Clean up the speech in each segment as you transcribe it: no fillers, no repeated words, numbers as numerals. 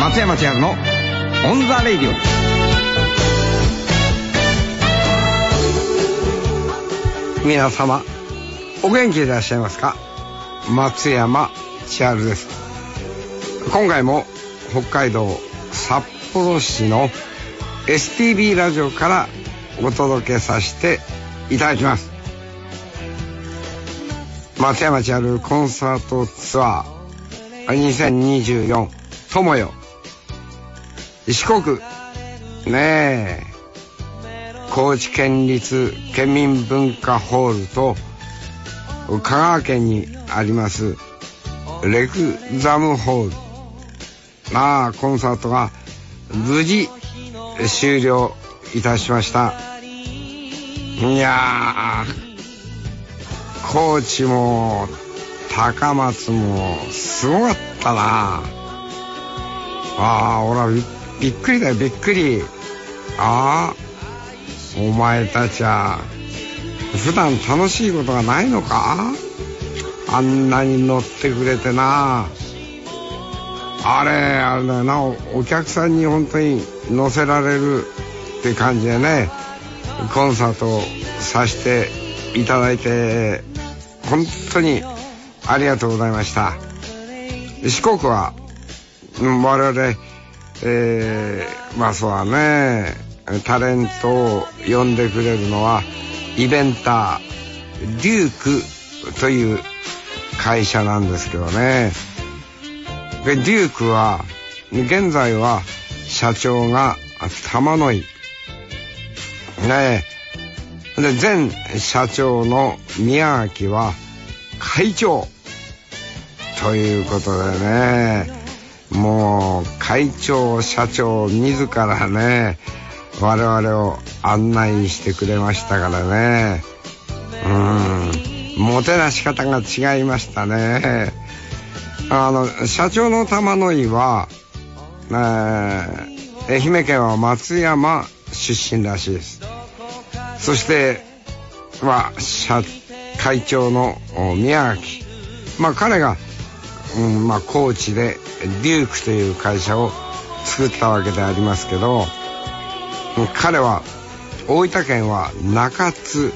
松山千春のオンザレイディオ。皆様お元気でいらっしゃいますか。松山千春です。今回も北海道札幌市の STB ラジオからお届けさせていただきます。松山千春コンサートツアー2024友よ四国ねえ、高知県立県民文化ホールと香川県にありますレクザムホール、コンサートが無事終了いたしました。いやー、高知も高松もすごかったな。俺はびっくりだよ、びっくり。お前たちは普段楽しいことがないのか。あんなに乗ってくれてな。あれだよな、お客さんに本当に乗せられるって感じでね、コンサートさせていただいて本当にありがとうございました。四国は我々そうだね、タレントを呼んでくれるのはイベンターデュークという会社なんですけどね。でデュークは現在は社長が玉野井ねえで、前社長の宮脇は会長ということでね、もう会長社長自らね我々を案内してくれましたからね。もてなし方が違いましたね。社長の玉野井は、愛媛県は松山出身らしいです。そして会長の宮脇、彼が、高知でデュークという会社を作ったわけでありますけど、彼は大分県は中津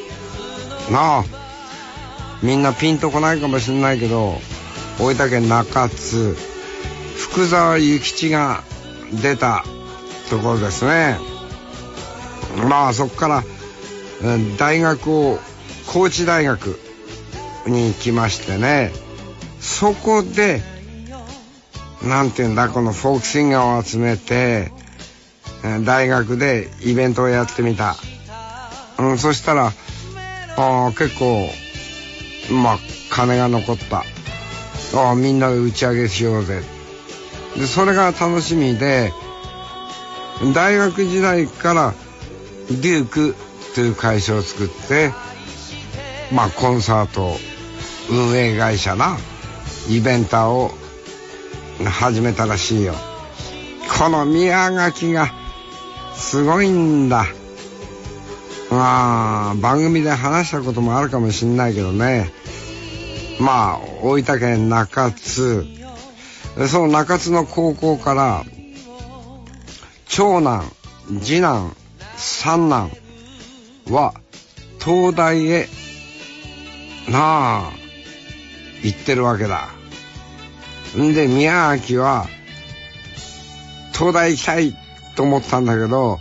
みんなピンとこないかもしれないけど、大分県中津福沢諭吉が出たところですね。そこから大学を高知大学に行きましてね、そこでなんていうんだ、このフォークシンガーを集めて大学でイベントをやってみた。そしたら結構金が残った。みんなで打ち上げしようぜ。でそれが楽しみで、大学時代からデュークという会社を作って、コンサート運営会社イベンターを始めたらしいよ。この宮垣がすごいんだ。番組で話したこともあるかもしんないけどね、大分県中津、その中津の高校から長男次男三男は東大へ行ってるわけだ。んで宮脇は東大行きたいと思ったんだけど、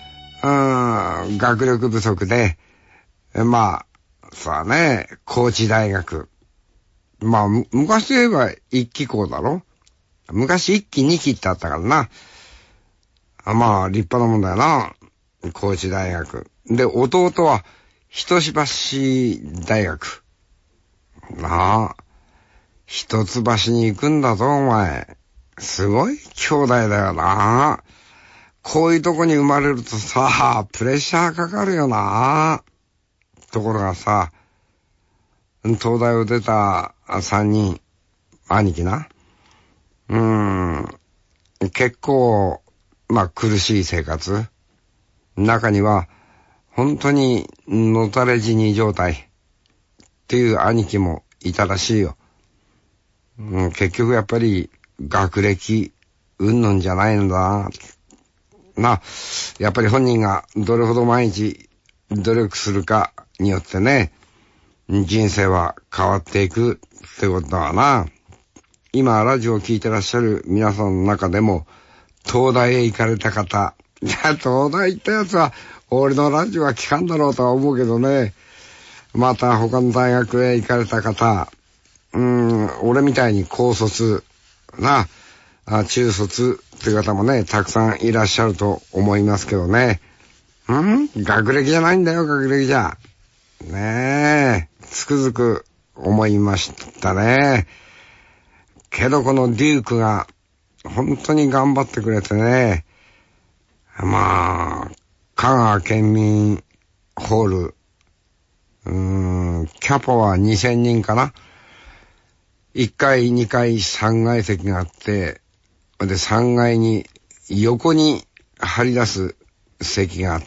学力不足でそうだね、高知大学、昔といえば一期校だろ。昔一期二期ってあったからな。立派なもんだよな、高知大学で。弟は一橋大学一橋に行くんだぞお前。すごい兄弟だよな。こういうとこに生まれるとさ、プレッシャーかかるよな。ところがさ、東大を出た三人兄貴な、結構苦しい生活、中には本当にのたれ死に状態っていう兄貴もいたらしいよ。結局やっぱり学歴うんぬんじゃないんだな。やっぱり本人がどれほど毎日努力するかによってね、人生は変わっていくってことだわな。今ラジオを聞いてらっしゃる皆さんの中でも東大へ行かれた方、いや東大行ったやつは俺のラジオは聞かんだろうとは思うけどね。また他の大学へ行かれた方、俺みたいに高卒な、中卒っていう方もね、たくさんいらっしゃると思いますけどね。学歴じゃないんだよ、学歴じゃ。ねえ、つくづく思いましたね。けどこのデュークが本当に頑張ってくれてね。まあ、香川県民ホール、キャパは2000人かな。1階、2階、3階席があって、で、3階に横に張り出す席があって、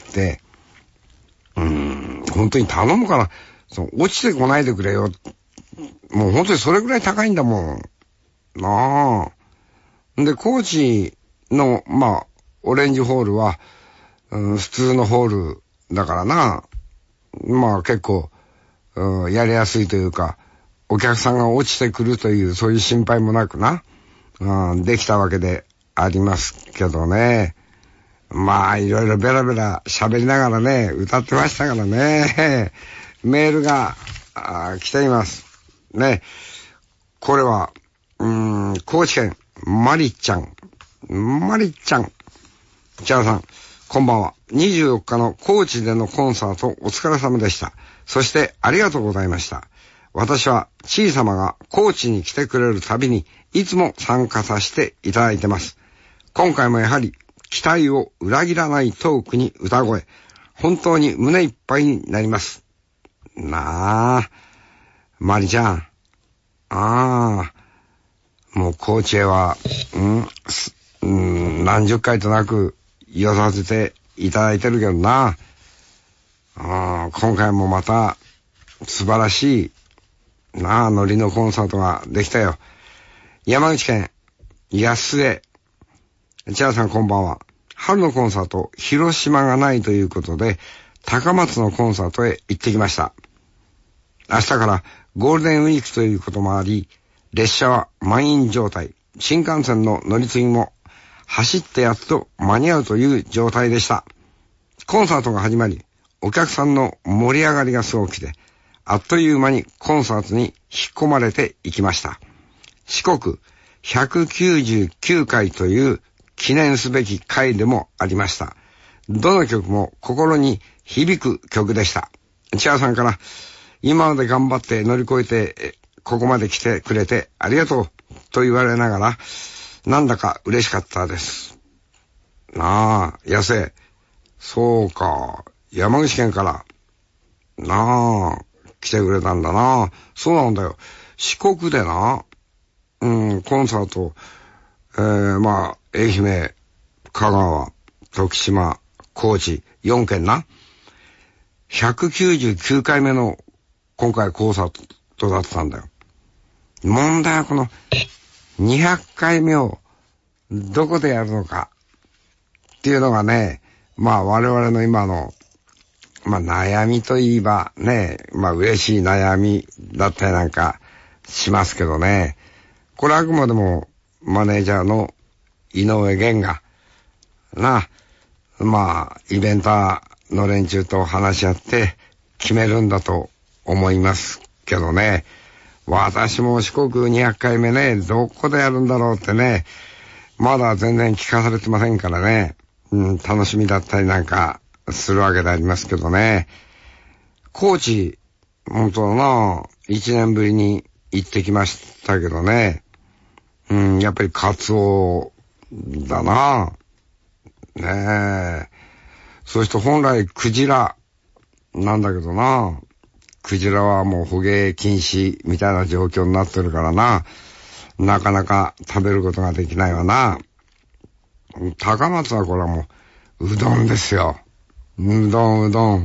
本当に頼むから、落ちてこないでくれよ。もう本当にそれぐらい高いんだもん。なあ。で、高知の、オレンジホールは、普通のホールだからな。結構、やりやすいというか、お客さんが落ちてくるという、そういう心配もなくな、できたわけでありますけどね。いろいろベラベラ喋りながらね、歌ってましたからね。メールが来ています。ね。これは、高知県、マリちゃん。チャーさん、こんばんは。24日の高知でのコンサートお疲れ様でした。そしてありがとうございました。私はちいさまが高知に来てくれるたびにいつも参加させていただいてます。今回もやはり期待を裏切らないトークに歌声、本当に胸いっぱいになります。なあ、マリちゃん。もう高知へは、何十回となく寄させていただいてるけどな。今回もまた素晴らしいノリのコンサートができたよ。山口県安江。チャーさんこんばんは。春のコンサート、広島がないということで、高松のコンサートへ行ってきました。明日からゴールデンウィークということもあり、列車は満員状態。新幹線の乗り継ぎも走ってやっと間に合うという状態でした。コンサートが始まり、お客さんの盛り上がりがすごくて、あっという間にコンサートに引っ込まれていきました。四国199回という記念すべき回でもありました。どの曲も心に響く曲でした。チャーさんから今まで頑張って乗り越えてここまで来てくれてありがとうと言われながらなんだか嬉しかったです。安江。そうか。山口県から来てくれたんだな。そうなんだよ。四国でな、コンサート、愛媛、香川、徳島、高知、4県な。199回目の今回コンサートだったんだよ。問題はこの200回目をどこでやるのかっていうのがね、我々の今の悩みといえばね、嬉しい悩みだったりなんかしますけどね。これあくまでもマネージャーの井上源がイベンターの連中と話し合って決めるんだと思いますけどね。私も四国200回目ね、どこでやるんだろうってね、まだ全然聞かされてませんからね。楽しみだったりなんかするわけでありますけどね。高知、本当だな、1年ぶりに行ってきましたけどね。やっぱりカツオだな。ねえ。そして本来クジラなんだけどな。クジラはもう捕鯨禁止みたいな状況になってるからな。なかなか食べることができないわな。高松はこれはもううどんですよ。うどん。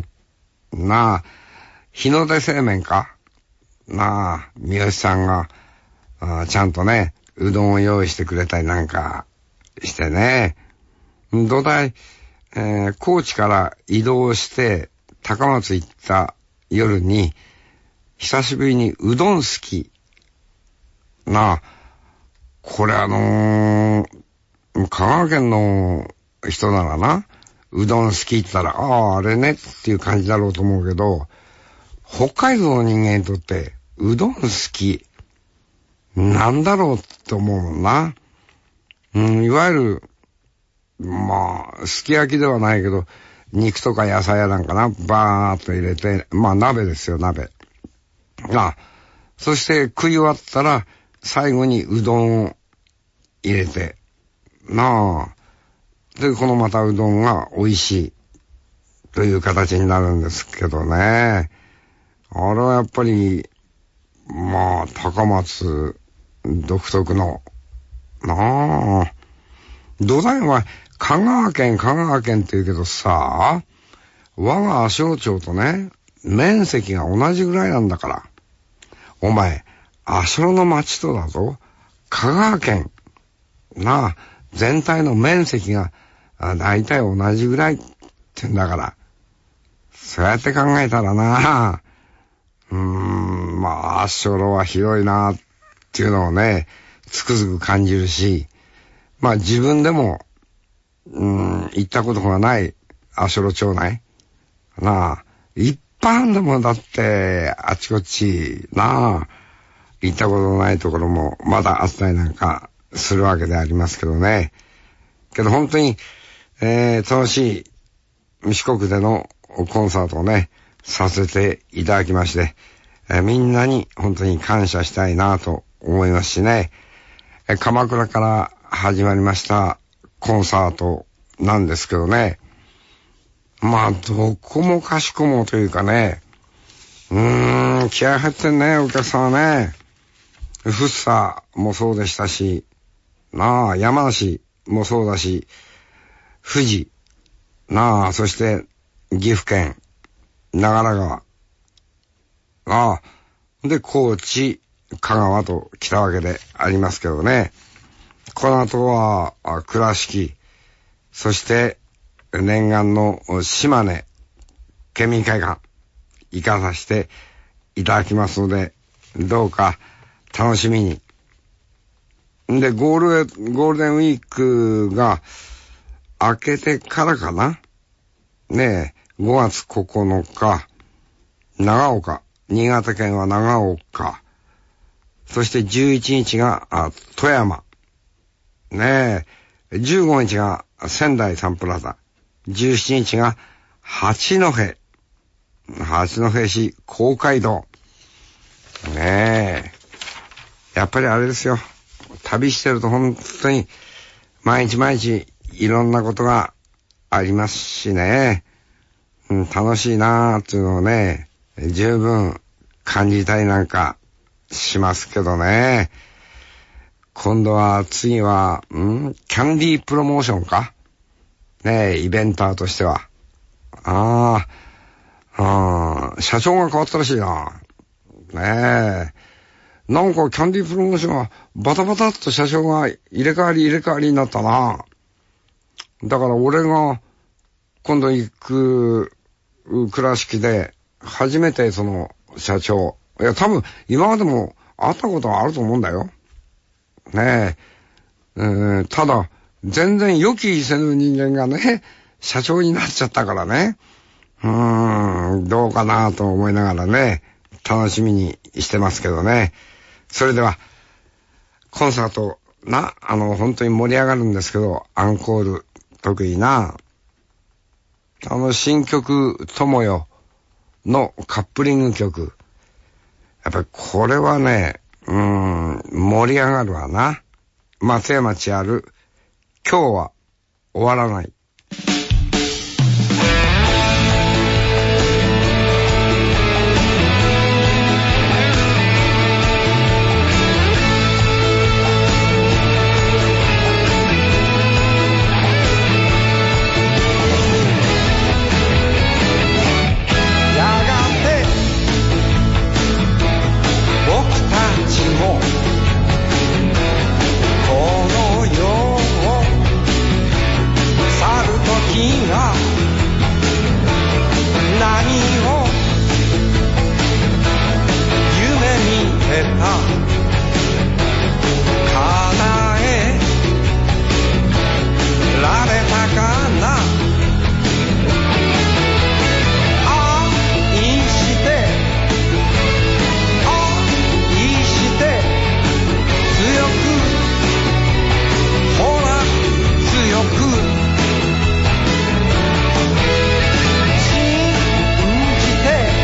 日の出製麺か三好さんがちゃんとね、うどんを用意してくれたりなんかしてね、土台、高知から移動して高松行った夜に、久しぶりにうどん好きな、これ香川県の人ならな、うどん好きって言ったら、あれねっていう感じだろうと思うけど、北海道の人間にとって、うどん好き、なんだろうって思うもんな。いわゆる、すき焼きではないけど、肉とか野菜やなんかな、バーっと入れて、鍋ですよ、鍋。そして食い終わったら、最後にうどんを入れて、で、このまたうどんが美味しい、という形になるんですけどね。あれはやっぱり、高松独特の、土台は香川県って言うけどさ、我が足尾町とね、面積が同じぐらいなんだから。お前、足尾の町とだぞ、香川県、全体の面積がだいたい同じぐらいってんだから。そうやって考えたらな、足尾は広いなっていうのをね、つくづく感じるし、自分でも、行ったことがない足尾町内。一般でもだって、あちこち、行ったことのないところもまだあったりなんかするわけでありますけどね。けど本当に、楽しい四国でのコンサートをね、させていただきまして、みんなに本当に感謝したいなと思いますしね。鎌倉から始まりましたコンサートなんですけどね。どこもかしこもというかね、気合入ってんね、お客さんはね。福生もそうでしたし、山梨もそうだし、富士、そして岐阜県、長良川、で、高知、香川と来たわけでありますけどね。この後は、倉敷、そして、念願の島根、県民会館、行かさせていただきますので、どうか楽しみに。で、ゴールデンウィークが明けてからかな。ねえ、5月9日、長岡、新潟県は長岡、そして11日が富山、ねえ、15日が仙台サンプラザ、17日が八戸市公会堂。ねえ。やっぱりあれですよ。旅してると本当に毎日いろんなことがありますしね。楽しいなーっていうのをね、十分感じたりなんかしますけどね。今度は次は、キャンディープロモーションかねえ、イベンターとしては。社長が変わったらしいな。ねえ。なんかキャンディープロモーションはバタバタっと社長が入れ替わりになったな。だから俺が今度行く倉敷で初めてその社長。いや多分今までも会ったことはあると思うんだよ。ねえ。ただ全然予期せぬ人間がね、社長になっちゃったからね。どうかなと思いながらね、楽しみにしてますけどね。それでは、コンサート本当に盛り上がるんですけど、アンコール得意な、新曲、友よのカップリング曲。やっぱりこれはね、盛り上がるわな。松山千春、今日は終わらない。 が何を夢見てた叶えられたかな愛して強くほら強く信じて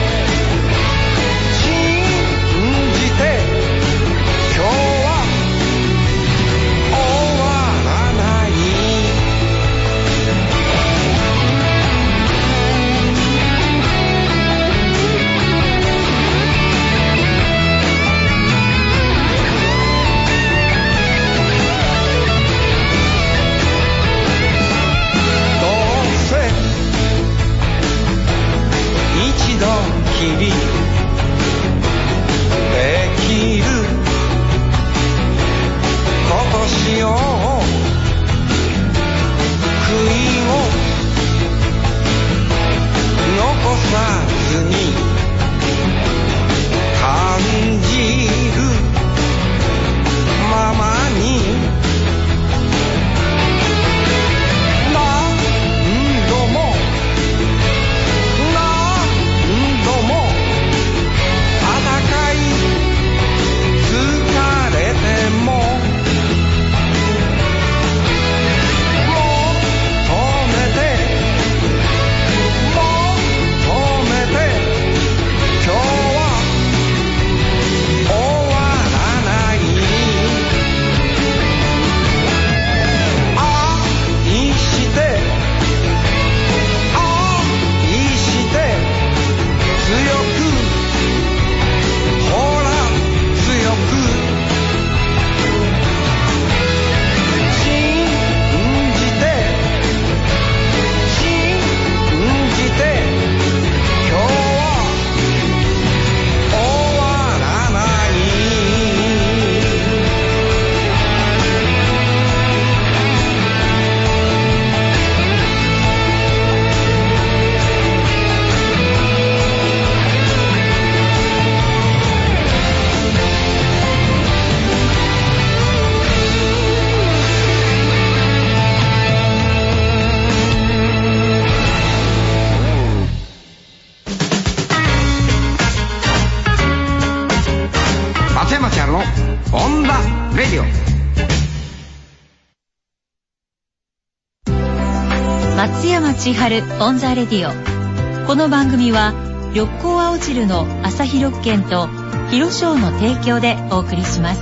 今日は終わらないどうせ一度きりできることしよう悔いを残さずに感じるままに何度も戦い疲れても松山千春のオンダレディオ。 松山千春オンザレディオ。この番組は緑光青汁の朝日緑券と広商の提供でお送りします。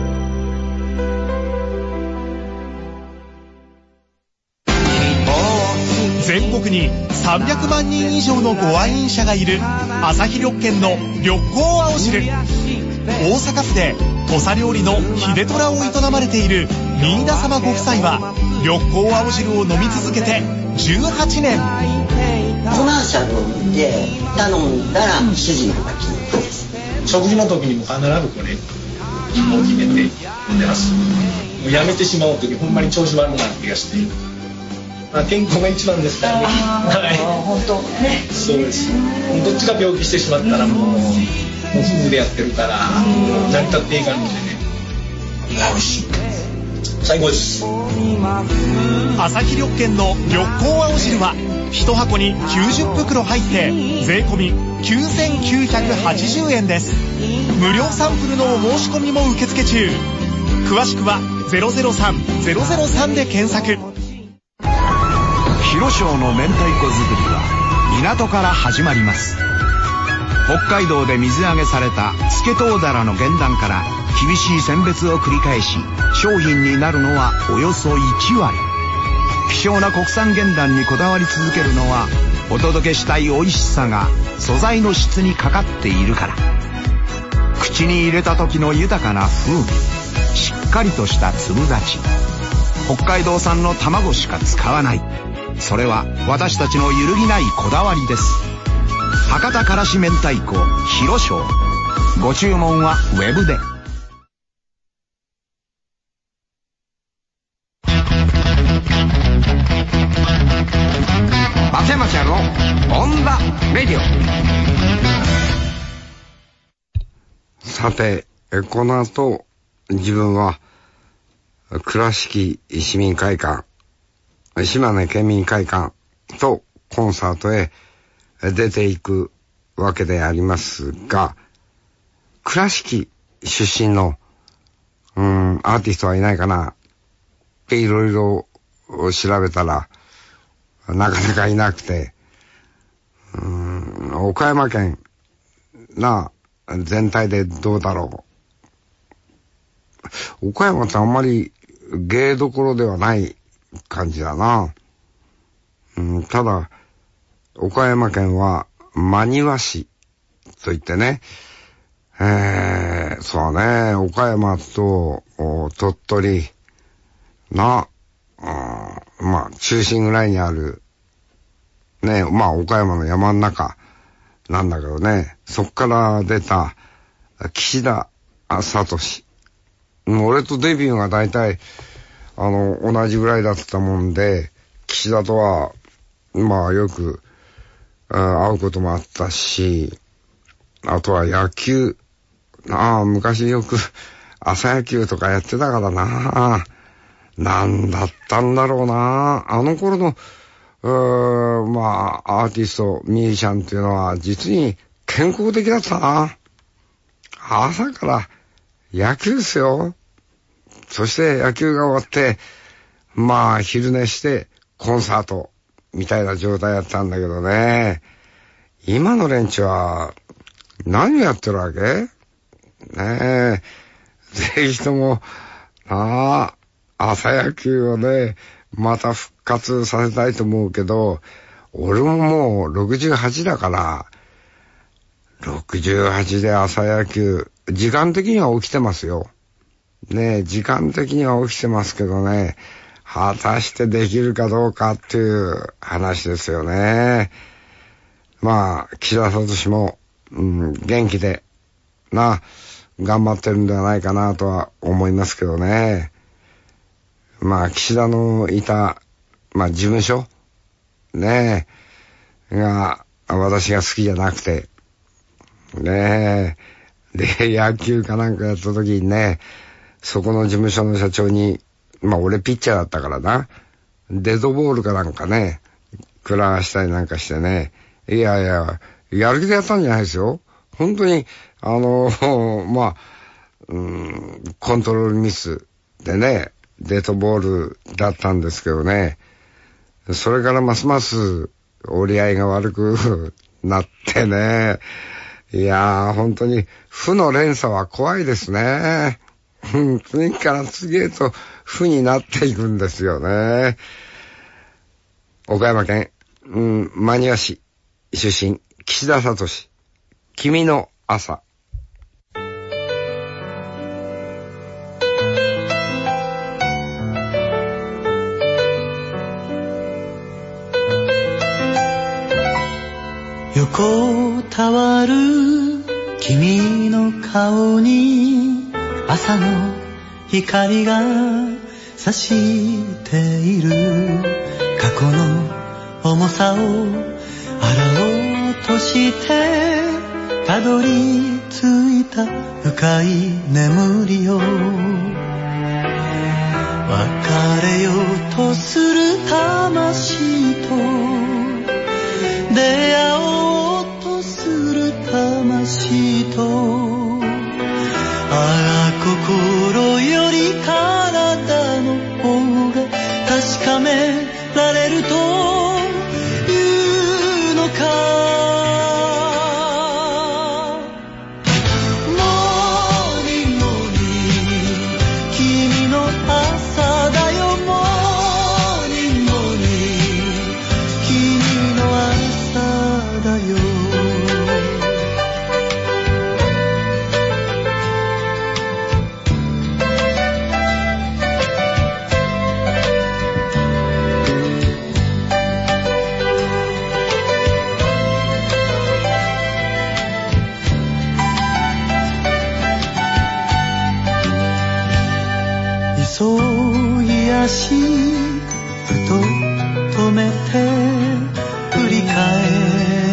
全国に300万人以上のご愛飲者がいる朝日緑券の緑光青汁。大阪府で土佐料理の秀虎を営まれている新田様ご夫妻は緑光青汁を飲み続けて18年。 コマーシャルを見て頼んだら主人が気に入ったです。 食事の時にも必ずこれを決めて飲んでます。もうやめてしまう時ほんまに調子悪くなる気がして、健康が一番ですからね。はい、 本当ね。 そうです。どっちか病気してしまったらもう夫婦でやってるから成り立っていかんのでね。美味しい。最高です。 朝日緑券の緑光青汁は1箱に90袋入って税込9980円です。無料サンプルのお申し込みも受付中。詳しくは003-003で検索。 広商の明太子作りは港から始まります。北海道で水揚げされたスケトウダラの原卵から厳しい選別を繰り返し商品になるのはおよそ1割。希少な国産原卵にこだわり続けるのはお届けしたい美味しさが素材の質にかかっているから。口に入れた時の豊かな風味、しっかりとした粒立ち、北海道産の卵しか使わない。それは私たちの揺るぎないこだわりです。博多からし明太子広商。ご注文はウェブで。 ンザレディオ。さて、この後自分は倉敷市民会館、島根県民会館とコンサートへ出ていくわけでありますが、倉敷出身のアーティストはいないかなっていろいろ調べたらなかなかいなくて、岡山県な全体でどうだろう。岡山ってあんまり芸どころではない感じだな。ただ岡山県は真庭市といってね、そうね、岡山と鳥取な、まあ中心ぐらいにあるね、まあ岡山の山の中なんだけどね、そっから出た岸田聡。俺とデビューがだいたい同じぐらいだったもんで、岸田とはまあよく会うこともあったし、あとは野球、昔よく朝野球とかやってたからな。なんだったんだろうな。あの頃のまあアーティストミュージシャンっていうのは実に健康的だったな。朝から野球ですよ。そして野球が終わってまあ昼寝してコンサートみたいな状態だったんだけどね。今の連中は何をやってるわけねえ。ぜひとも朝野球をねまた復活させたいと思うけど、俺ももう68だから68で朝野球時間的には起きてますよね。時間的には起きてますけどね、果たしてできるかどうかっていう話ですよね。まあ岸田聡も、元気で頑張ってるんではないかなとは思いますけどね。まあ岸田のいた事務所ねが私が好きじゃなくてねで野球かなんかやった時にね、そこの事務所の社長に俺ピッチャーだったからな、デッドボールかなんかね食らわしたりなんかしてね、いややる気でやったんじゃないですよ。本当にコントロールミスでねデッドボールだったんですけどね、それからますます折り合いが悪くなってね、いやー本当に負の連鎖は怖いですね。次から次へと負になっていくんですよね。岡山県真庭市出身岸田聡、君の朝。 横たわる君の顔に朝の光が差している、過去の重さを洗おうとしてたどり着いた深い眠りよ、別れようとする魂と出会おうとする魂と、ああ心より体の方が確かめられるというのか。モーニングモーニング君の朝だよ、モーニングモーニング君の朝だよ。急ぎ足ふと止めて振り返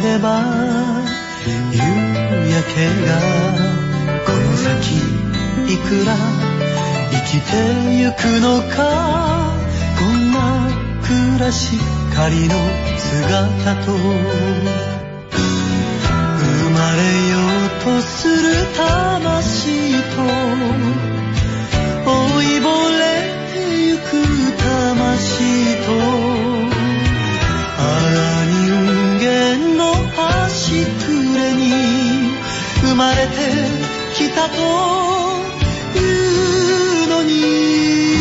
がこの先いくら生きてゆくのか、こんな暮らしかりの姿と生まれようとする魂と老いぼれてゆく魂と運源の端くれに生まれてきたというのに、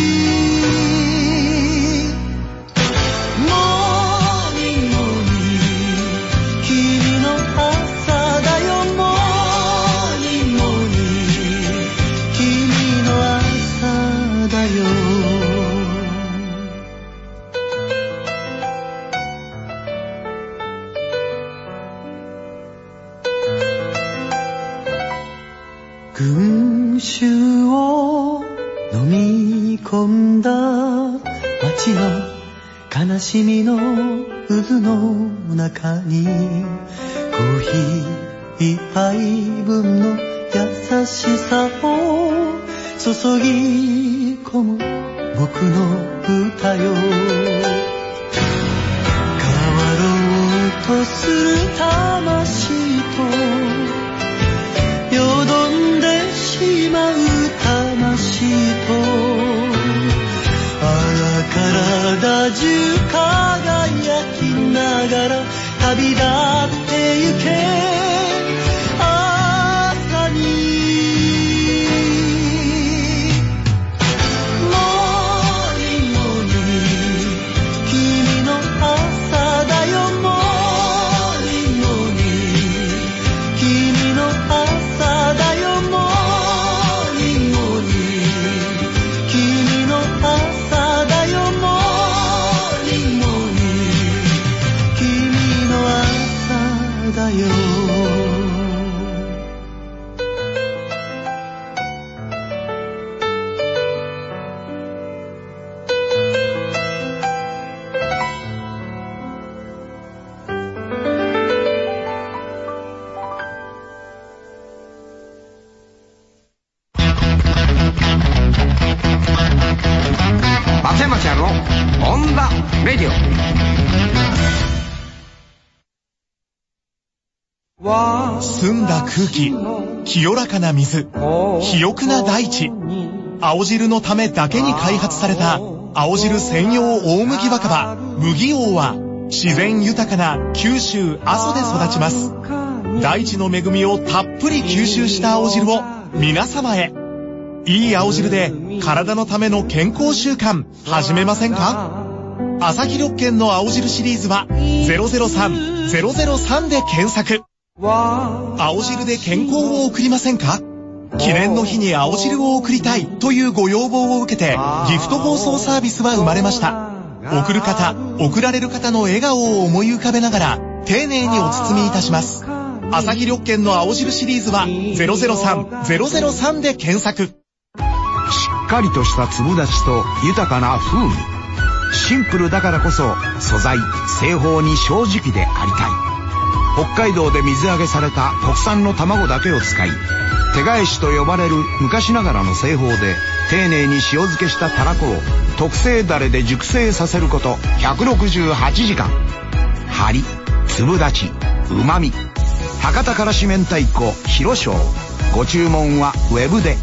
モーニング君の朝だよ、モーニング君の朝だよ。群衆を飲み込んだ街の悲しみの渦の中に、コーヒー一杯分の優しさを注ぎ込む僕の歌よ。変わろうとする魂とよどんでしまう魂と、体中輝きながら旅立ってゆけ、朝にモーニング君の朝だよ、モーニング君の朝だよ、モーニング君の朝だよ、モーニング君の朝だよ。 松山ちゃんのオンダレディオ。 澄んだ空気、清らかな水、肥沃な大地、青汁のためだけに開発された青汁専用大麦若葉麦王は、自然豊かな九州阿蘇で育ちます。大地の恵みをたっぷり吸収した青汁を皆様へ。いい青汁で体のための健康習慣始めませんか？朝日緑見の青汁シリーズは003で検索。青汁で健康を送りませんか？記念の日に青汁を送りたいというご要望を受けてギフト包装サービスは生まれました。送る方、送られる方の笑顔を思い浮かべながら丁寧にお包みいたします。朝日緑見の青汁シリーズは003で検索。 しっかりとした粒立ちと豊かな風味、シンプルだからこそ素材、製法に正直でありたい。北海道で水揚げされた国産の卵だけを使い、手返しと呼ばれる昔ながらの製法で丁寧に塩漬けしたたらこを特製ダレで熟成させること168時間。張り、粒立ち、旨味、博多からし明太子広翔。ご注文はウェブで。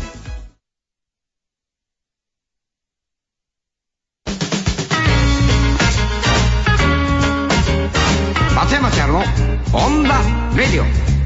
松山千春のオンダレディオ。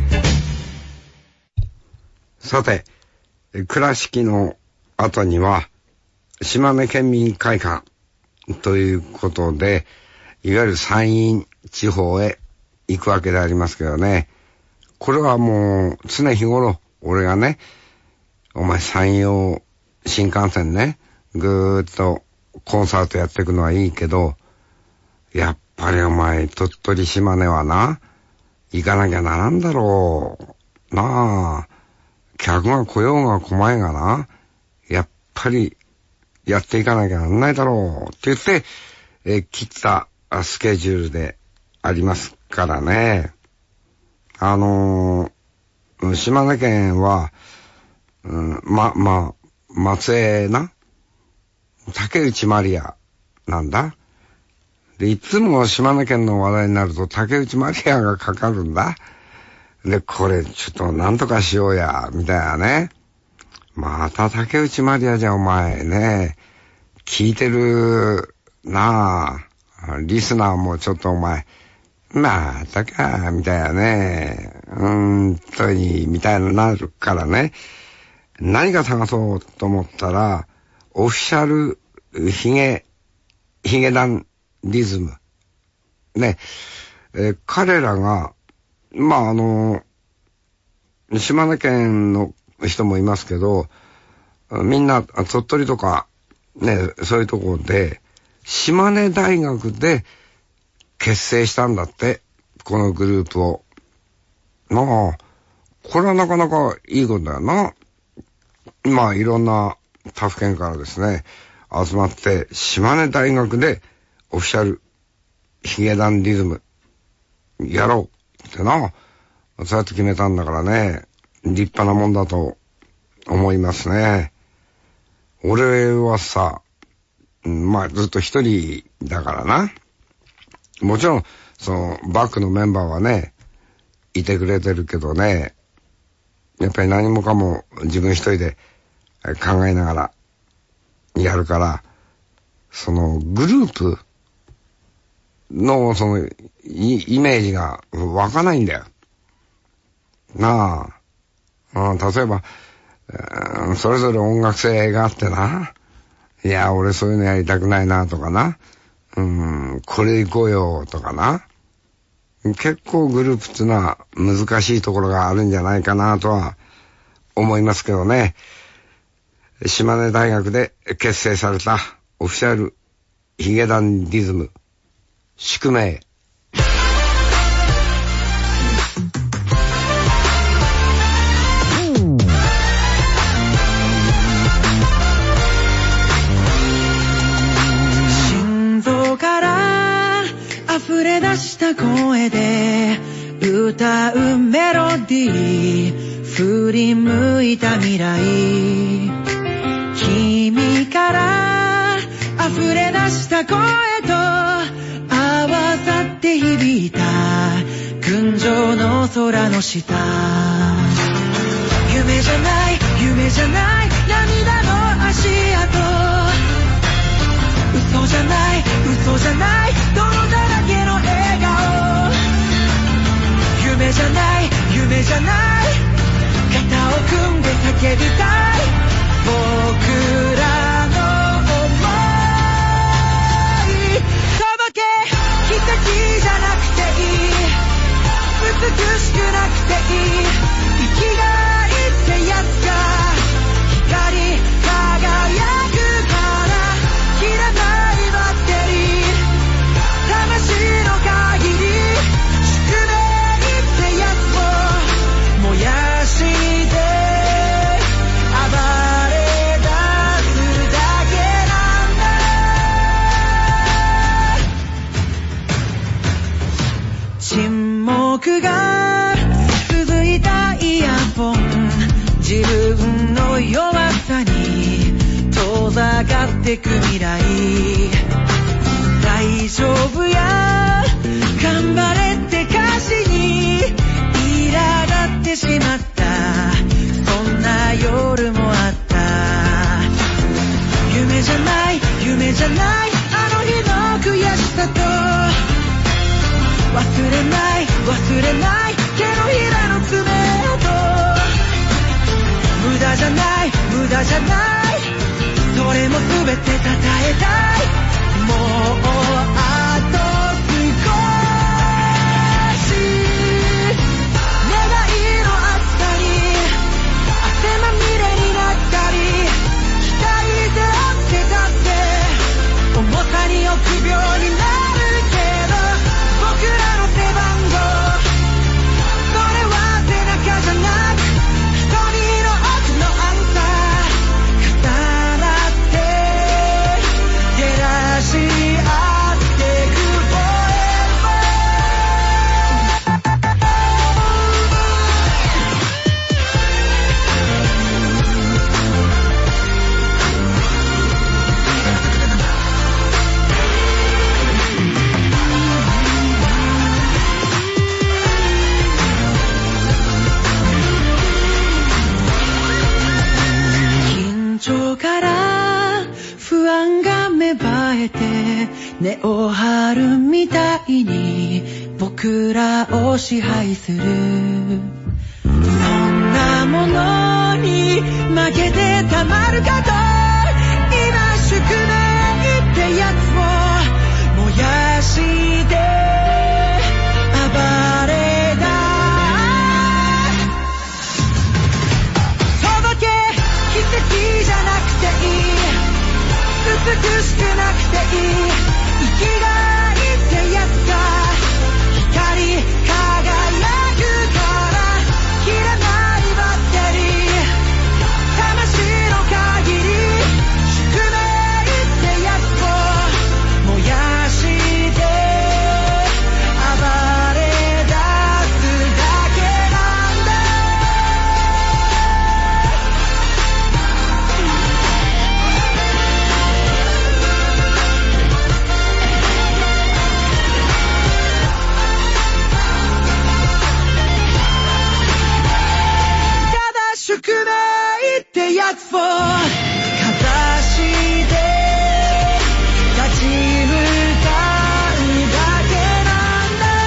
さて、倉敷の後には島根県民会館ということで、いわゆる山陰地方へ行くわけでありますけどね、これはもう常日頃俺がね、お前山陽新幹線ね、ぐーっとコンサートやっていくのはいいけど、やっぱりお前鳥取島根はな、行かなきゃならんだろうなあ。客が来ようが来まいがな、やっぱりやっていかなきゃならないだろうって言って、切ったスケジュールでありますからね。 島根県は、松江な、竹内まりやなんだ。で、いつも島根県の話題になると竹内まりやがかかるんだ。で、これちょっとなんとかしようや、みたいなね。また竹内まりやじゃお前ね。聞いてるなあ。リスナーもちょっとお前、またか、みたいなね。とに、みたいになるからね。何か探そうと思ったら、オフィシャルヒゲダンリズム。ね。彼らが、島根県の人もいますけど、みんな、鳥取とか、ね、そういうところで、島根大学で結成したんだって、このグループを。これはなかなかいいことだよな。いろんな他府県からですね、集まって、島根大学でオフィシャルヒゲダンリズムやろうってな、そうやって決めたんだからね、立派なもんだと思いますね。俺はさ、ずっと一人だからな。もちろん、バックのメンバーはね、いてくれてるけどね、やっぱり何もかも自分一人で考えながらやるから、グループのイメージが湧かないんだよ。なあ。例えば、それぞれ音楽性があってな。いや、俺そういうのやりたくないなとかな。これ行こうよとかな。結構グループっていうのは難しいところがあるんじゃないかなとは思いますけどね。島根大学で結成されたオフィシャルヒゲダンリズム宿命。 心臓から溢れ出した声で歌うメロディー、振り向いた未来、君から溢れ出した声と合わさって響いた群青の空の下、夢じゃない夢じゃない涙の足跡、嘘じゃない嘘じゃない泥だらけの笑顔、夢じゃない夢じゃない肩を組んで叫びたい僕らの想い、届け奇跡じゃなくていい、美しくなくていい、生きがいってやつが光り輝くから切らないバッテリー、魂の限り宿命ってやつを燃やして暴れ出すだけなんだ。沈黙が続いたイヤホン、自分の弱さに遠ざかってく未来、大丈夫や頑張れって歌詞に苛立ってしまった、そんな夜もあった。夢じゃない夢じゃないあの日の悔しさと、忘れない忘れない手のひらの爪痕、無駄じゃない無駄じゃない、それも全て称えたい、もうあと少し、願いの暑さに汗まみれになったり、期待で汗だって重さに臆病になるけど、僕らの背番号それは背中じゃなく瞳の奥のアンサー、重なって照らし合ってネオハルみたいに僕らを支配する、そんなものに負けてたまるかと、今宿命ってやつを燃やして暴れだ、届け奇跡じゃなくていい、美しくなくていい、生きがいってやつが光り輝くから、切れないバッテリー、魂の限り、宿命ってやつを燃やして暴れ出すだけなんだ。宿命ってやつをかざして立ち向かうだけなんだ。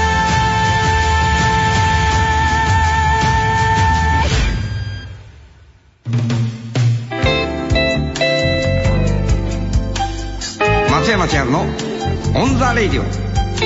松山千春のオンザレイディオ。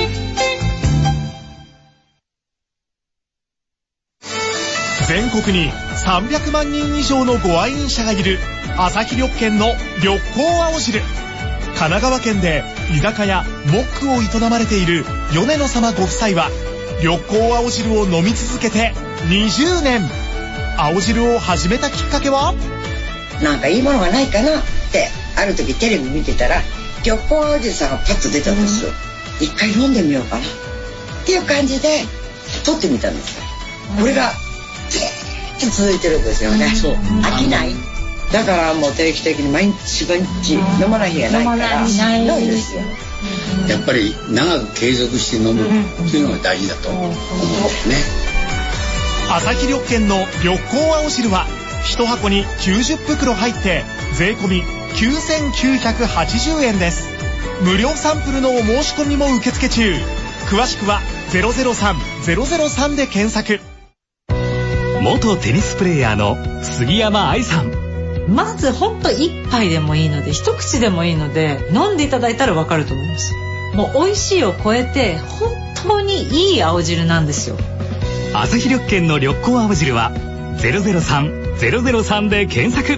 全国に300万人以上のご愛飲者がいる朝日緑軒の緑光青汁。神奈川県で居酒屋モックを営まれている米野様ご夫妻は緑光青汁を飲み続けて20年。青汁を始めたきっかけは、 なんかいいものがないかなってある時テレビ見てたら緑光青汁さんがパッと出たんですよ。一回飲んでみようかなっていう感じで撮ってみたんですよ。これがずっと続いてるんですよね。飽きない。だからもう定期的に毎日毎日飲まない日がないからないですよ。 やっぱり長く継続して飲むっていうのが大事だと思うんですね。 朝日緑軒の緑光青汁は1箱に90袋入って税込9980円です。無料サンプルのお申し込みも受付中。詳しくは003-003で検索。 元テニスプレーヤーの杉山愛さん。 まずほんと一杯でもいいので、一口でもいいので飲んでいただいたらわかると思います。もう美味しいを超えて本当にいい青汁なんですよ。 朝日緑軒の緑光青汁は003-003で検索。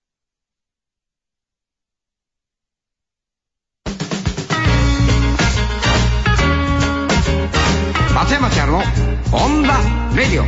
松山千春のオンザレディオ。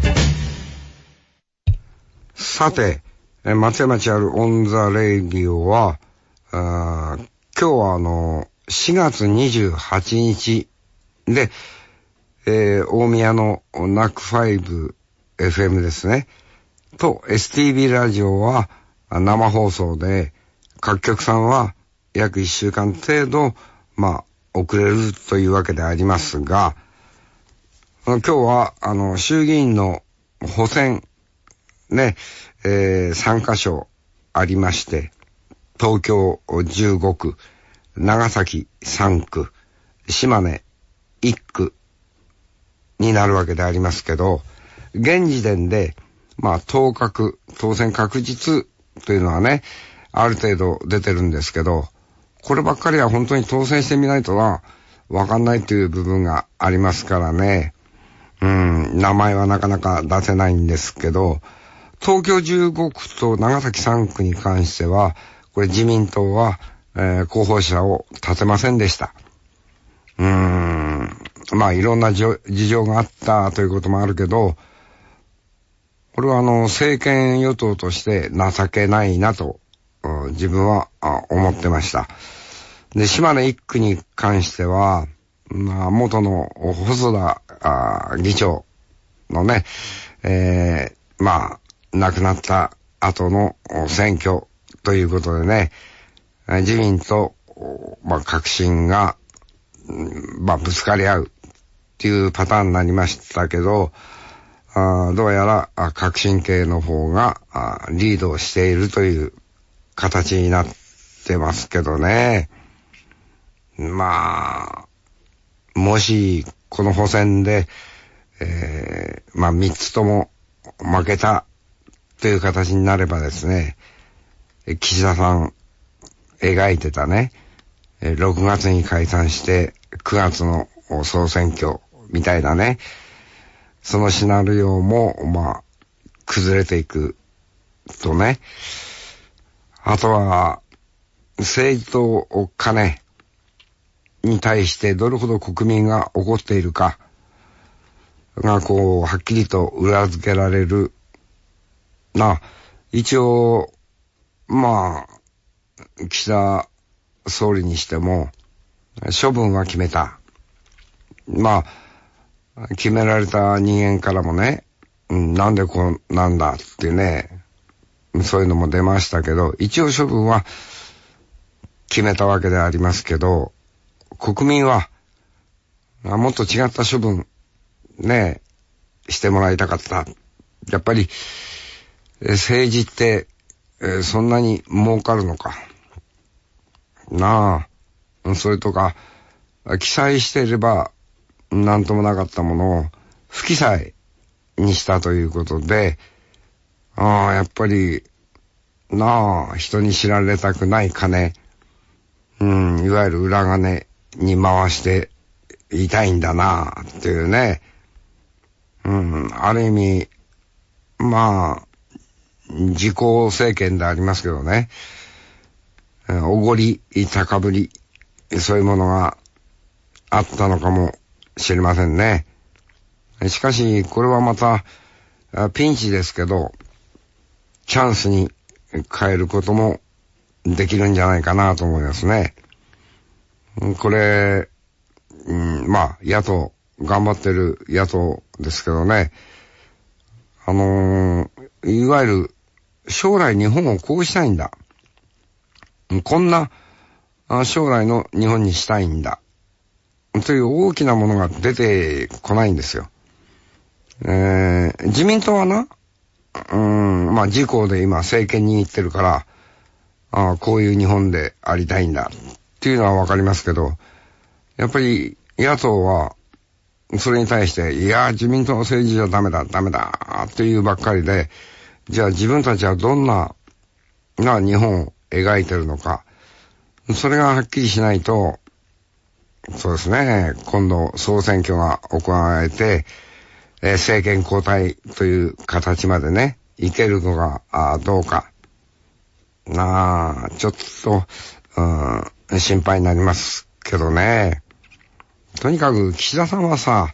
さて、松山千春オンザレディオは、今日は4月28日で、大宮のナック 5FM ですね。と、STB ラジオは生放送で、各局さんは約1週間程度、遅れるというわけでありますが、今日は、衆議院の補選、ね、3カ所ありまして、東京15区、長崎3区、島根1区になるわけでありますけど、現時点で、当選確実というのはね、ある程度出てるんですけど、こればっかりは本当に当選してみないとわかんないという部分がありますからね。名前はなかなか出せないんですけど、東京15区と長崎3区に関しては、これ自民党は、候補者を立てませんでした。いろんな事情があったということもあるけど、これは政権与党として情けないなと、自分は思ってました。で、島根1区に関しては、元の細田議長のね、亡くなった後の選挙ということでね、自民と、革新が、ぶつかり合うっていうパターンになりましたけど、どうやら革新系の方がリードしているという形になってますけどね。 まあ、もし、この補選で、まあ、3つとも負けたという形になればですね、岸田さん描いてたね、6月に解散して9月の総選挙みたいなね、そのシナリオも、まあ、崩れていくとね、あとは、政治とお金に対してどれほど国民が怒っているかが、こう、はっきりと裏付けられる。一応、まあ、岸田総理にしても、処分は決めた。まあ、決められた人間からもね、なんでこうなんだってね、そういうのも出ましたけど、一応処分は決めたわけでありますけど、国民はもっと違った処分ねしてもらいたかった。やっぱり政治って、そんなに儲かるのかなあ。それとか記載していればなんともなかったものを不記載にしたということで、やっぱり人に知られたくない金、いわゆる裏金に回していたいんだなっていうね、ある意味まあ自公政権でありますけどね、おごり高ぶりそういうものがあったのかもしれませんね。しかしこれはまたピンチですけどチャンスに変えることもできるんじゃないかなと思いますね。これ、まあ野党頑張ってる野党ですけどね、いわゆる将来日本をこうしたいんだ、こんな将来の日本にしたいんだという大きなものが出てこないんですよ。自民党はな、まあ自公で今政権に握ってるから、こういう日本でありたいんだっていうのはわかりますけど、やっぱり野党はそれに対していや自民党の政治じゃダメだっていうばっかりで、じゃあ自分たちはどんな日本を描いてるのか、それがはっきりしないと、そうですね、今度総選挙が行われて、政権交代という形までね、いけるのがどうか。ちょっと、心配になりますけどね。とにかく岸田さんはさ、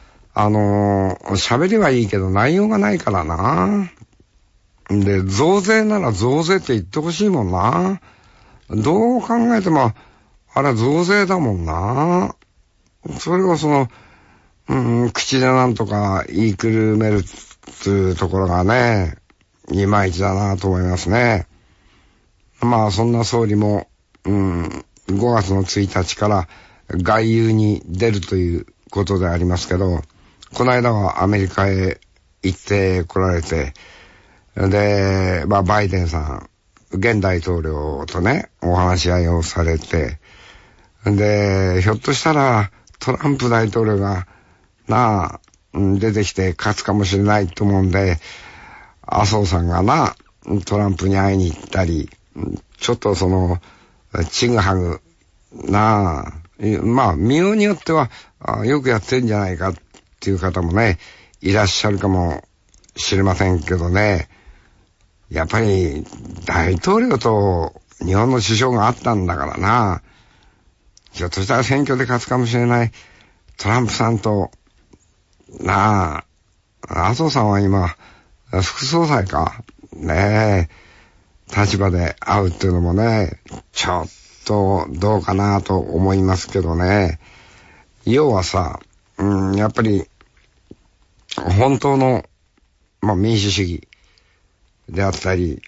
喋りはいいけど内容がないからな。で、増税なら増税って言ってほしいもんな。どう考えても、あれ増税だもんな。それを口でなんとか言いくるめるっていうところがね、いまいちだなと思いますね。まあそんな総理も、5月の1日から外遊に出るということでありますけど、この間はアメリカへ行って来られて、で、まあバイデンさん、現大統領とね、お話し合いをされて、で、ひょっとしたらトランプ大統領が出てきて勝つかもしれないと思うんで、麻生さんがトランプに会いに行ったり、ちょっとちぐはぐまあ見ようによってはよくやってんじゃないかっていう方もねいらっしゃるかもしれませんけどね、やっぱり大統領と日本の首相があったんだからな、ひょっとしたら選挙で勝つかもしれないトランプさんと麻生さんは今副総裁かねえ、立場で会うっていうのもねちょっとどうかなと思いますけどね。要はさ、やっぱり本当の、民主主義であったり、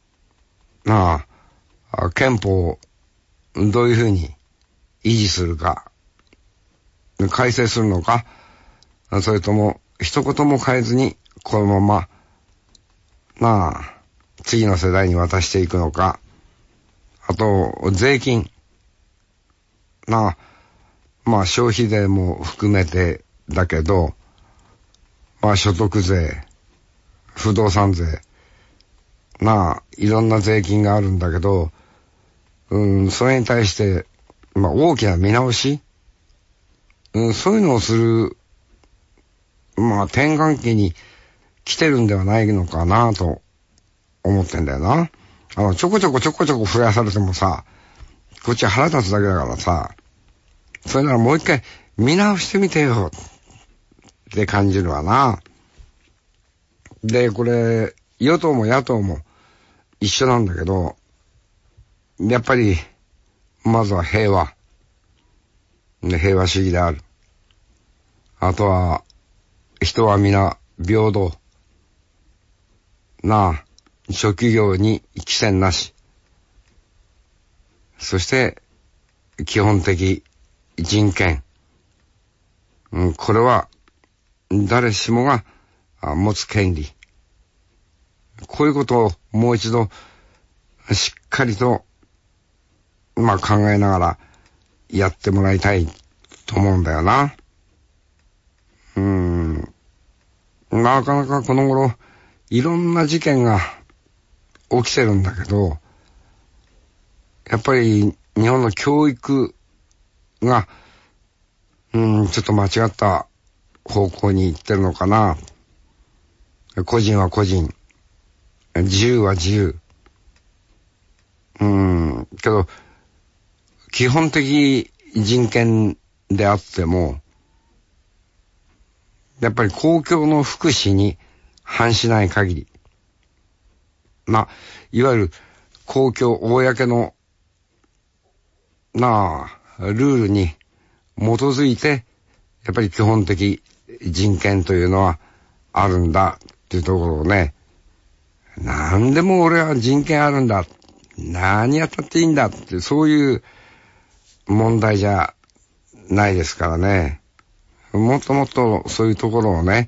憲法をどういうふうに維持するか、改正するのか、それとも一言も変えずにこのまま次の世代に渡していくのか、あと税金まあ消費税も含めてだけど、所得税、不動産税、いろんな税金があるんだけど、それに対して、大きな見直し、そういうのをする、転換期に来てるんではないのかなと思ってんだよな。ちょこちょこ増やされてもさ、こっちは腹立つだけだからさ、それならもう一回見直してみてよって感じるわな。で、これ、与党も野党も一緒なんだけど、やっぱり、まずは平和主義である。あとは、人は皆平等。職業に規制なし。そして、基本的人権。これは、誰しもが持つ権利。こういうことをもう一度、しっかりと、考えながらやってもらいたいと思うんだよな。なかなかこの頃、いろんな事件が起きてるんだけど、やっぱり日本の教育が、ちょっと間違った方向に行ってるのかな。個人は個人、自由は自由。けど、基本的人権であっても、やっぱり公共の福祉に反しない限り、いわゆる公共、公の、ルールに基づいて、やっぱり基本的人権というのはあるんだっていうところをね、なんでも俺は人権あるんだ、何やったっていいんだって、そういう問題じゃないですからね。もっともっとそういうところをね、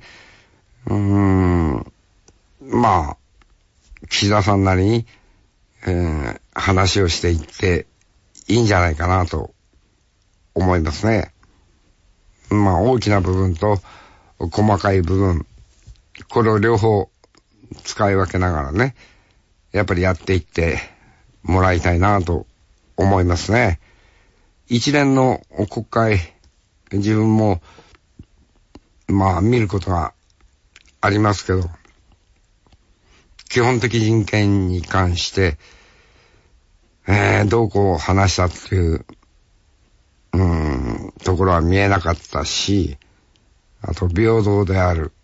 岸田さんなりに、話をしていっていいんじゃないかなと思いますね。大きな部分と細かい部分、これを両方使い分けながらね、やっぱりやっていってもらいたいなと思いますね。一連の国会、自分も見ることがありますけど、基本的人権に関して、どうこう話したっていう、ところは見えなかったし、あと平等である、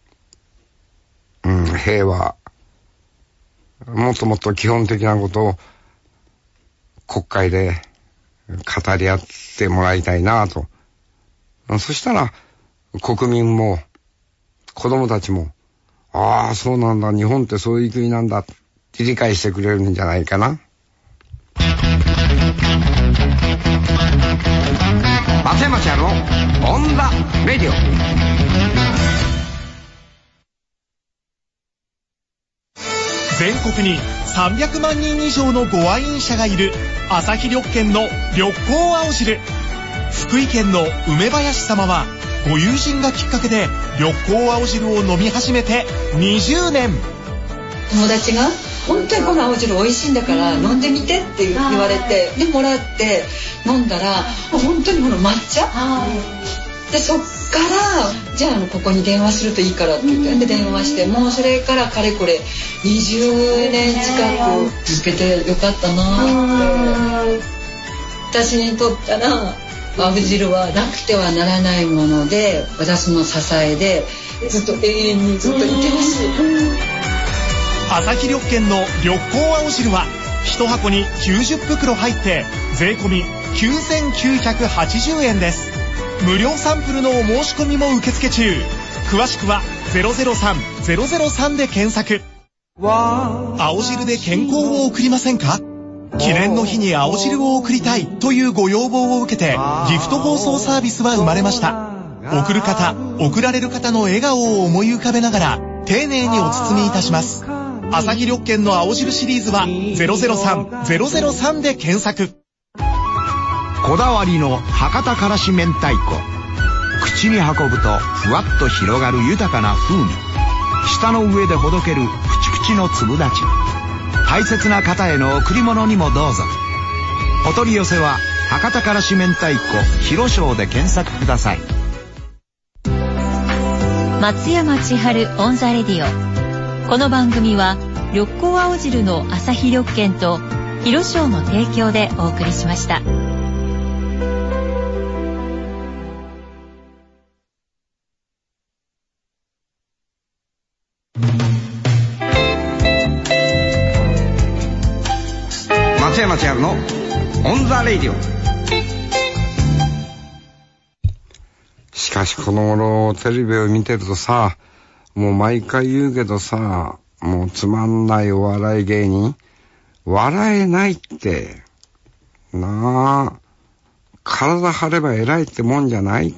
平和、もっともっと基本的なことを国会で語り合ってもらいたいなと。そしたら国民も子供たちも、そうなんだ、日本ってそういう国なんだって理解してくれるんじゃないかな。松山千春のオンザレディオ。 全国に300万人以上のご愛飲者がいる朝日緑見の緑光青汁。福井県の梅林様はご友人がきっかけで緑光青汁を飲み始めて20年。 友達が本当にこの青汁美味しいんだから飲んでみてって言われて、でもらって飲んだら本当にこの抹茶で、そっからじゃあここに電話するといいからって言って、で電話して、もうそれからかれこれ20年近く続けてよかったなって。私にとったら青汁はなくてはならないもので、私の支えでずっと永遠にずっといてほしい。 朝日緑見の緑光青汁は1箱に90袋入って税込9980円です。無料サンプルのお申し込みも受付中。詳しくは003-003で検索。青汁で健康を送りませんか？記念の日に青汁を送りたいというご要望を受けてギフト包装サービスは生まれました。送る方、送られる方の笑顔を思い浮かべながら丁寧にお包みいたします。朝日緑見の青汁シリーズは003-003で検索。 こだわりの博多からし明太子。口に運ぶとふわっと広がる豊かな風味。舌の上でほどけるプチプチの粒立ち。大切な方への贈り物にもどうぞ。お取り寄せは博多からし明太子広商で検索ください。 松山千春オンザレディオ。この番組は緑光青汁のアサヒ緑健と広商の提供でお送りしました。 松山千春のオンザレディオ。しかしこの頃テレビを見てるとさ、もう毎回言うけどさ、もうつまんないお笑い芸人笑えないってなあ、体張れば偉いってもんじゃないって。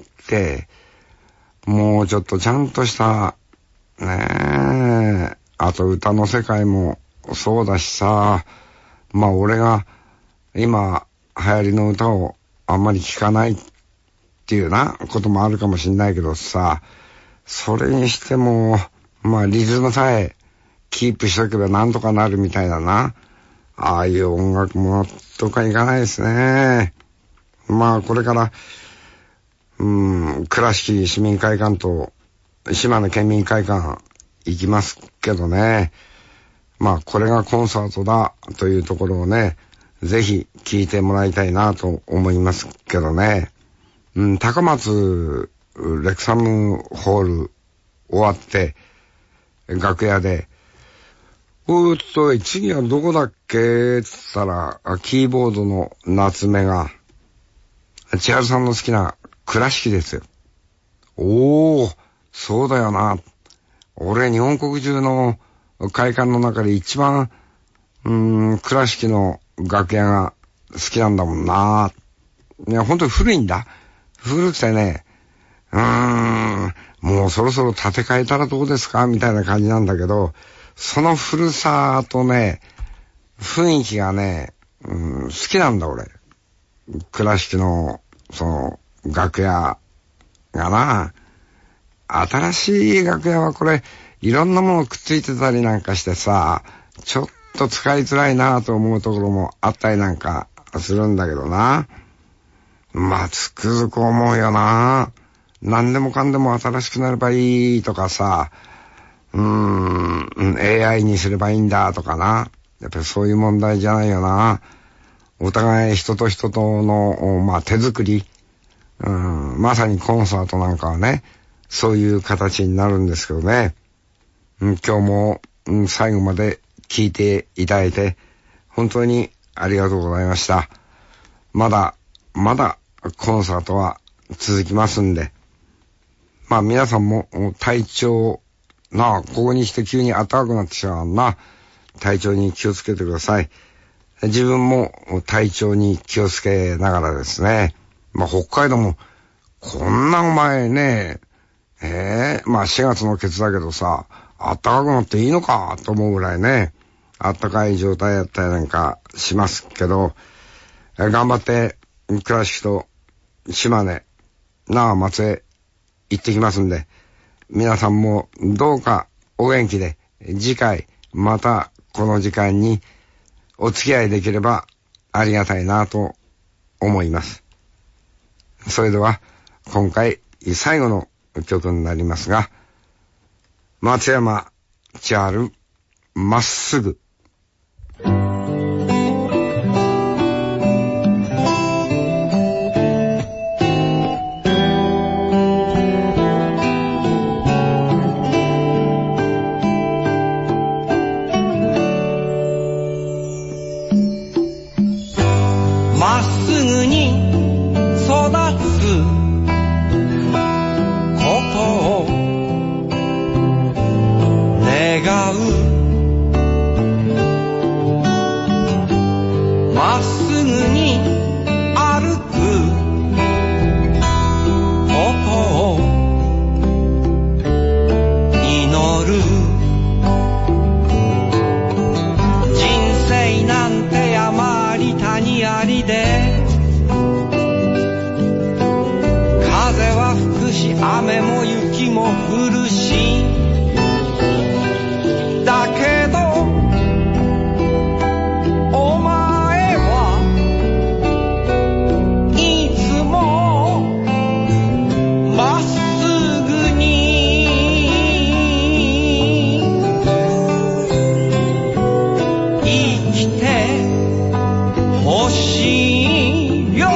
もうちょっとちゃんとしたねえ、あと歌の世界もそうだしさ、まあ俺が今流行りの歌をあんまり聞かないっていうなこともあるかもしんないけどさ、それにしてもまあリズムさえキープしとけばなんとかなるみたいだな。ああいう音楽もとかいかないですね。まあこれから倉敷市民会館と島根県民会館行きますけどね。まあこれがコンサートだというところをね、ぜひ聞いてもらいたいなと思いますけどね。高松レクサムホール終わって楽屋で次はどこだっけって言ったら、キーボードの夏目が千春さんの好きな倉敷ですよ。おー、そうだよな。俺日本国中の会館の中で一番倉敷の楽屋が好きなんだもんな。いや本当に古いんだ。古くてね、もうそろそろ建て替えたらどうですかみたいな感じなんだけど、その古さとね、雰囲気がね、好きなんだ俺。倉敷のその楽屋がな。新しい楽屋はこれいろんなものくっついてたりなんかしてさ、ちょっと使いづらいなと思うところもあったりなんかするんだけどな。まあつくづく思うよな。何でもかんでも新しくなればいいとかさ、AI にすればいいんだとかな。やっぱりそういう問題じゃないよな。お互い人と人との、まあ手作り、まさにコンサートなんかはね、そういう形になるんですけどね。今日も、最後まで聞いていただいて本当にありがとうございました。まだコンサートは続きますんで、まあ皆さんも体調なあ、ここにして急に暖かくなってきたからな、体調に気をつけてください。自分も体調に気をつけながらですね、まあ北海道もこんなお前ね、まあ4月のケツだけどさ、暖かくなっていいのかと思うぐらいね、暖かい状態だったりなんかしますけど、頑張って倉敷と島根、松江行ってきますんで、皆さんもどうかお元気で次回またこの時間にお付き合いできればありがたいなと思います。それでは今回最後の曲になりますが、松山千春まっすぐ。 まっすぐに育つことを願うも降るしだけどお前はいつもまっすぐに生きてほしいよ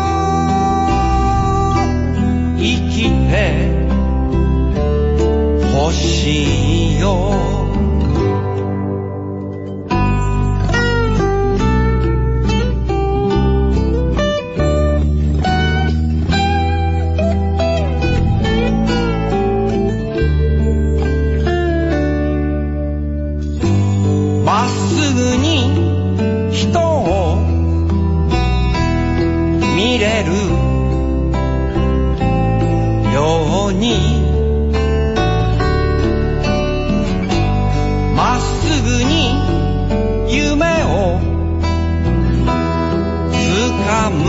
生きてほしいよまっすぐに人を見れるようにまっすぐに夢をつかむ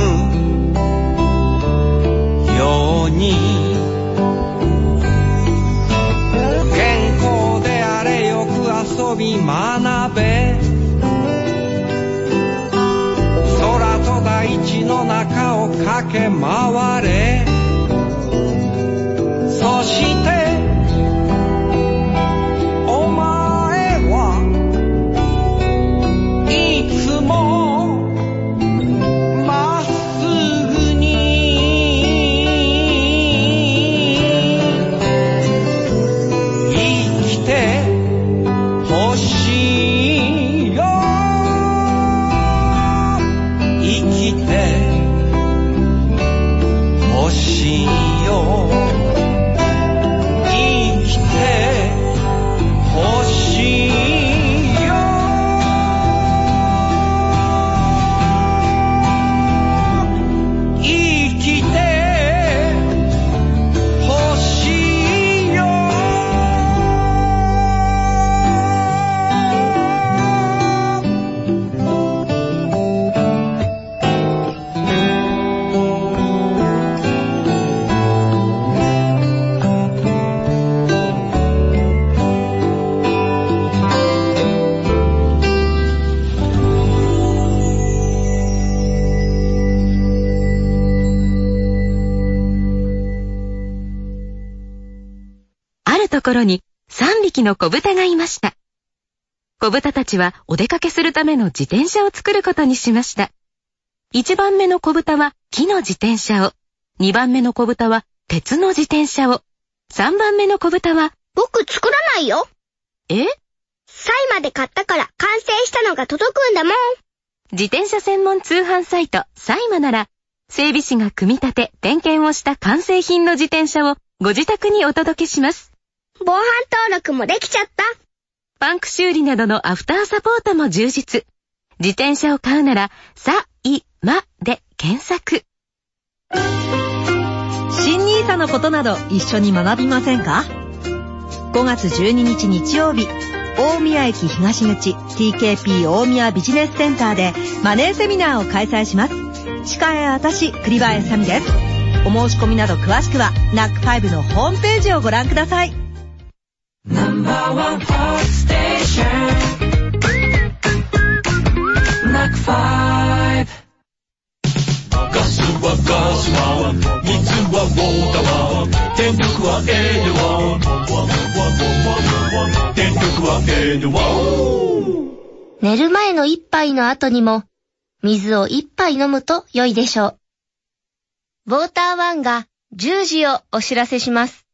ように健康であれよく遊び学べ空と大地の中を駆け回れそしてお前はいつもまっすぐに生きてほしいよ生きてほしいよ生きてほしいよ生きてほしいよあるところに3匹の子豚がいました。子豚たちはお出かけするための自転車を作ることにしました。1番目の子豚は木の自転車を、2番目の子豚は鉄の自転車を、3番目の子豚は、 僕作らないよ。 え？ サイまで買ったから完成したのが届くんだもん。 自転車専門通販サイトサイマなら、整備士が組み立て、点検をした完成品の自転車をご自宅にお届けします。 防犯登録もできちゃった。 パンク修理などのアフターサポートも充実。自転車を買うなら、サイマで検索。 新NISAのことなど一緒に学びませんか？ 5 月12日日曜日、大宮駅東口 TKP 大宮ビジネスセンターでマネーセミナーを開催します。司会は私、栗林さみです。お申し込みなど詳しくは NAC5 のホームページをご覧ください。 ナンバーワンファーストステーション NAC5 ガスはガスは水はウォーターは電力はエネは電力はエネは寝る前の一杯の後にも水を一杯飲むと良いでしょう。ウォーターワンが10時をお知らせします。